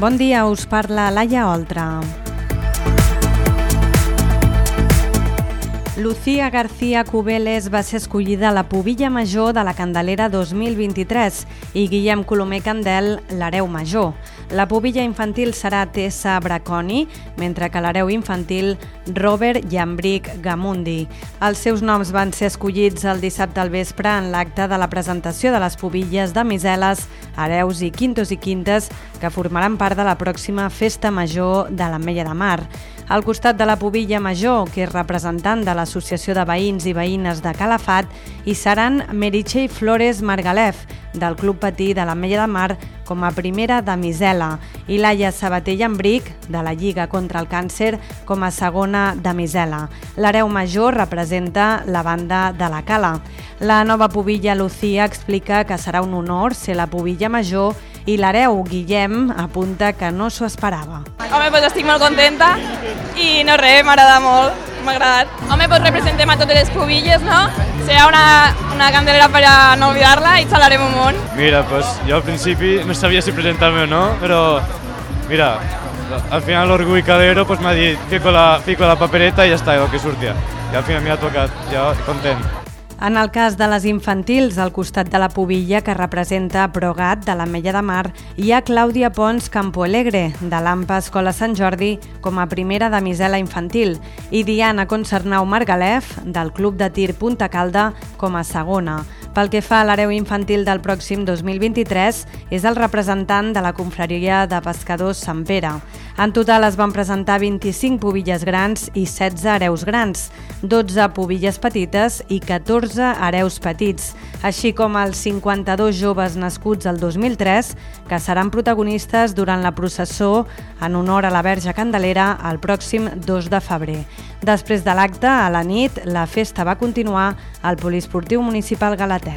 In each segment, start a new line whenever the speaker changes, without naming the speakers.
Bon dia, us parla Laia Oltra. Lucía García Cubeles va ser escollida a la pubilla major de la Candelera 2023 i Guillem Colomer Candel l'hereu major. La pubilla infantil serà Tessa Braconi, mentre que l'hereu infantil Robert Llambric Gamundi. Els seus noms van ser escollits el dissabte al vespre en l'acte de la presentació de les pubilles de Miseles, hereus i quintos i quintes que formaran part de la pròxima Festa Major de l'Ametlla de Mar. Al costat de la pubilla major, que és representant de l'Associació de Veïns i Veïnes de Calafat, hi seran Meritxell Flores Margalef, del Club Patí de l'Ametlla de Mar, com a primera damisela, i Laia Sabater Llambric, de la Lliga contra el Càncer, com a segona damisela. L'hereu major representa la banda de la Cala. La nova pubilla Lucía explica que serà un honor ser la pubilla major i l'hereu Guillem apunta que no s'ho esperava.
Home, doncs estic molt contenta i no res, m'agrada molt, m'ha agradat. Home, doncs representem a totes les pubilles, no? Serà una candelera per a no oblidar-la i xalarem un munt.
Mira, pues yo al principio no sabía si presentarme o no, pero mira, al final l'orgull cadero pues m'ha dit fico la papereta i ja està, el que sortia. I al final m'ha tocat, ja content.
En el cas de les infantils, al costat de la pubilla que representa Progat de l'Ametlla de Mar, hi ha Clàudia Pons Campoalegre, de l'AMPA Escola Sant Jordi, com a primera damisela infantil, i Diana Concernau Margalef, del Club de Tir Punta Calda, com a segona. Pel que fa a l'hereu infantil del pròxim 2023, és el representant de la confraria de pescadors Sant Pere. En total es van presentar 25 pubilles grans i 16 hereus grans, 12 pubilles petites i 14 hereus petits, així com els 52 joves nascuts el 2003 que seran protagonistes durant la processó en honor a la Verge Candelera el pròxim 2 de febrer. Després de l'acte, a la nit, la festa va continuar al Poliesportiu Municipal Galatet.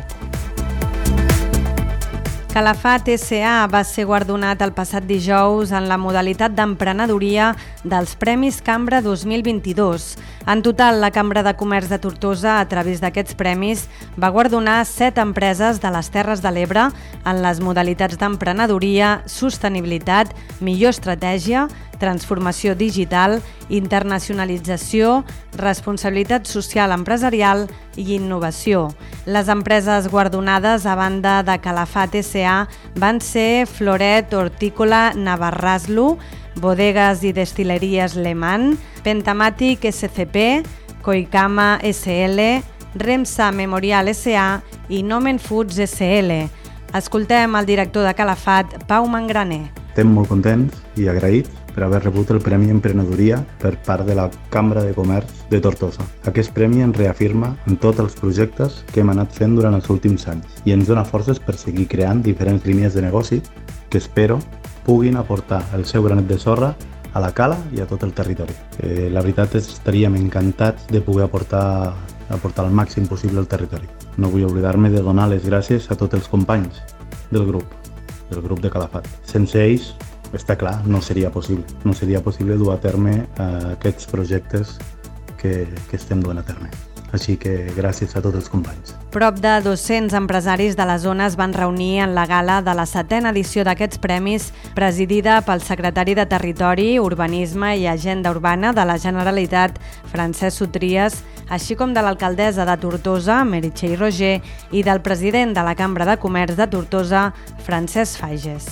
Calafat S.A. va ser guardonat el passat dijous en la modalitat d'emprenedoria dels Premis Cambra 2022. En total, la Cambra de Comerç de Tortosa, a través d'aquests premis, va guardonar 7 empreses de les Terres de l'Ebre en les modalitats d'emprenedoria, sostenibilitat, millor estratègia, transformació digital, internacionalització, responsabilitat social empresarial i innovació. Les empreses guardonades, a banda de Calafat S.A., van ser Floret Hortícola Navarraslu, Bodegas i Destileries Lehmann, Pentamatic SCP, Koikama SL, Remsa Memorial S.A. i Nomen Foods SL. Escoltem el director de Calafat, Pau Mangraner.
Estem molt contents i agraïts per haver rebut el Premi Emprenedoria per part de la Cambra de Comerç de Tortosa. Aquest premi ens reafirma en tots els projectes que hem anat fent durant els últims anys i ens dona forces per seguir creant diferents línies de negoci que espero puguin aportar el seu granet de sorra a la Cala i a tot el territori. La veritat és que estaríem encantats de poder aportar el màxim possible al territori. No vull oblidar-me de donar les gràcies a tots els companys del grup de Calafat. Sense ells, està clar, no seria possible. No seria possible dur a terme aquests projectes que estem duent a terme. Així que gràcies a tots els companys.
Prop de 200 empresaris de la zona es van reunir en la gala de la 7a edició d'aquests premis, presidida pel secretari de Territori, Urbanisme i Agenda Urbana de la Generalitat, Francesc Sotries, així com de l'alcaldessa de Tortosa, Meritxell Roger, i del president de la Cambra de Comerç de Tortosa, Francesc Fages.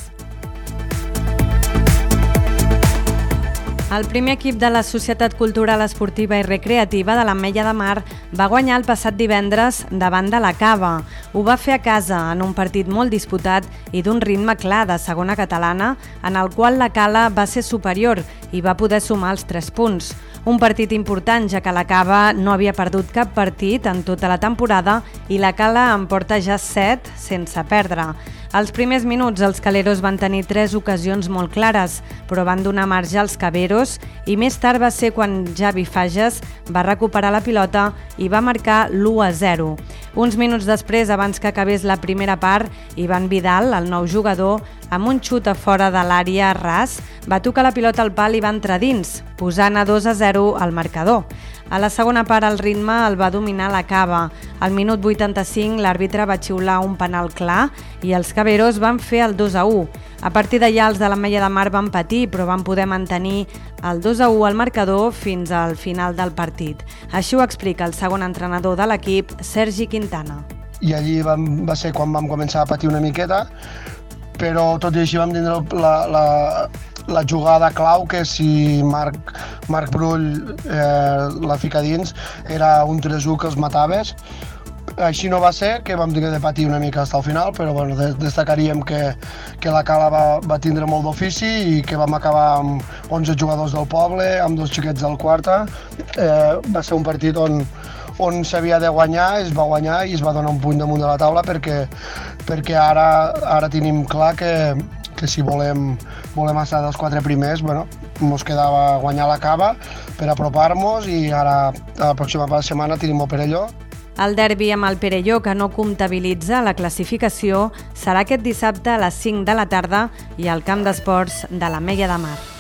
El primer equip de la Societat Cultural Esportiva i Recreativa de l'Ametlla de Mar va guanyar el passat divendres davant de la Cava. Ho va fer a casa en un partit molt disputat i d'un ritme clar de segona catalana, en el qual la Cala va ser superior i va poder sumar els 3 punts. Un partit important, ja que la Cava no havia perdut cap partit en tota la temporada i la Cala en porta ja 7 sense perdre. Als primers minuts els caleros van tenir 3 ocasions molt clares, però van donar marge als caberos i més tard va ser quan Javi Fages va recuperar la pilota i va marcar l'1-0. Uns minuts després, abans que acabés la primera part, Ivan Vidal, el nou jugador, amb un xut a fora de l'àrea ras, va tocar la pilota al pal i va entrar dins, posant a 2-0 al marcador. A la segona part el ritme el va dominar la Cava. Al minut 85 l'àrbitre va xiular un penal clar i els caberos van fer el 2-1. A partir d'allà els de l'Ametlla de Mar van patir, però van poder mantenir el 2-1 al marcador fins al final del partit. Així ho explica el segon entrenador de l'equip, Sergi Quintana.
I allí va ser quan vam començar a patir una miqueta, però tot i així vam tindre la jugada clau, que si Marc Brull la fica dins era un 3-1 que els mataves. Així no va ser, que vam tenir de patir una mica fins al final, però bueno, destacaríem que la Cala va tindre molt d'ofici i que vam acabar amb 11 jugadors del poble, amb 2 xiquets del quarta. Va ser un partit on s'havia de guanyar, es va guanyar i es va donar un punt damunt de la taula perquè ara tenim clar que si volem estar dels 4 primers, ens quedava guanyar la Cava per apropar-nos i ara a la pròxima setmana tenim el Perelló.
El derbi amb el Perelló, que no comptabilitza la classificació, serà aquest dissabte a les 5 de la tarda i al camp d'esports de l'Ametlla de Mar.